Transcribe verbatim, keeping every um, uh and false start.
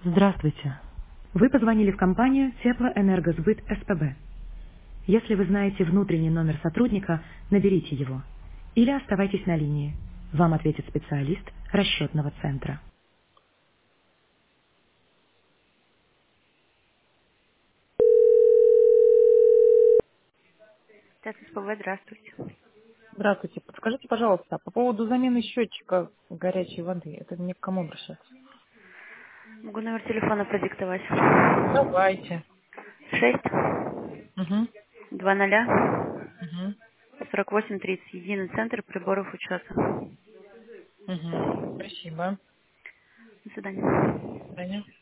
Здравствуйте. Вы позвонили в компанию Теплоэнергосбыт СПБ. Если вы знаете внутренний номер сотрудника, наберите его. Или оставайтесь на линии. Вам ответит специалист расчетного центра. Тет СПБ, здравствуйте. Здравствуйте. Подскажите, пожалуйста, по поводу замены счетчика горячей воды. Это мне к кому обращаться? Могу номер телефона продиктовать. Давайте. Шесть Угу. два ноля Угу. сорок восемь тридцать. Единый центр приборов учета. Угу. Спасибо. До свидания. Таня.